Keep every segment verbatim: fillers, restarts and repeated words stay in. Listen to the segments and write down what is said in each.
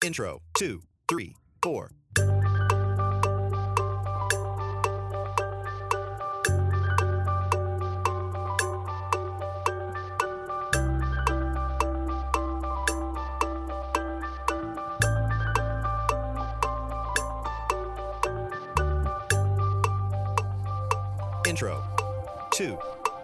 Intro, two, three, four. Intro, two.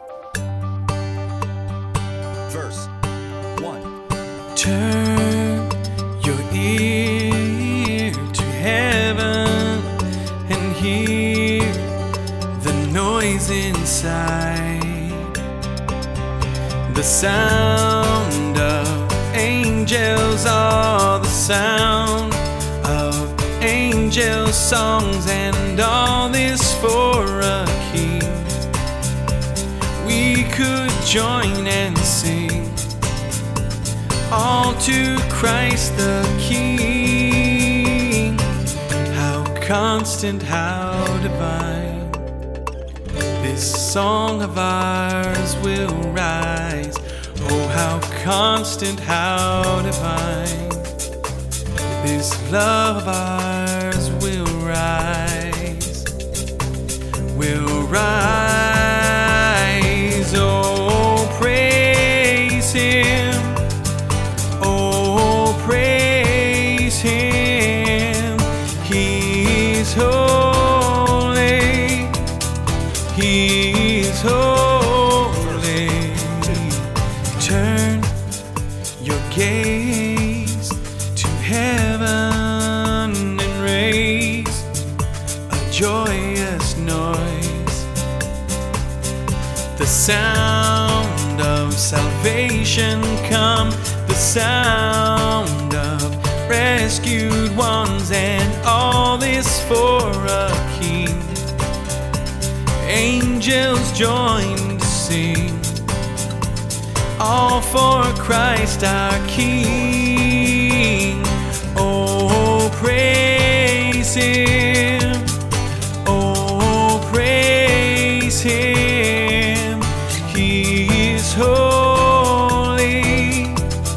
Verse, one. Turn your ear to heaven and hear the noise inside, the sound of angels, all the sound of angels' songs, and all this for a king. We could join and sing all to Christ the King. How constant, how divine, this song of ours will rise. Oh, how constant, how divine, this love of ours will rise, will rise. Oh, praise Him. Praise Him, He's holy, He's holy. Turn your gaze to heaven and raise a joyous noise. The sound of salvation come, the sound of rescued ones, and all this for a king. Angels join to sing, all for Christ our King. Oh, praise Him, oh, praise Him, He is holy,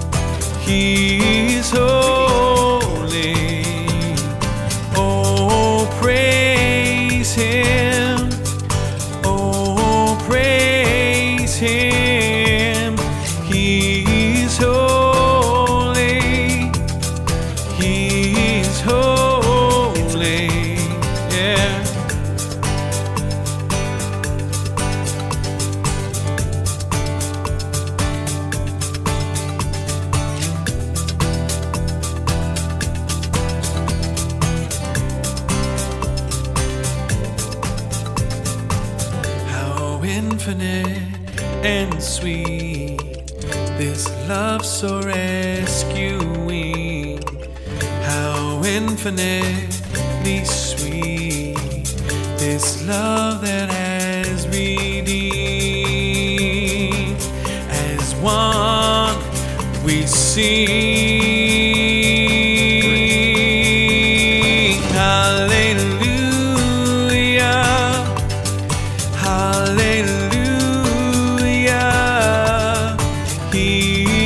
He is holy. Oh, praise Him, oh, praise Him, He is holy, He is holy. Yeah. Infinite and sweet, this love so rescuing. How infinitely sweet, this love that has redeemed. As one we sing, hallelujah, hallelujah. He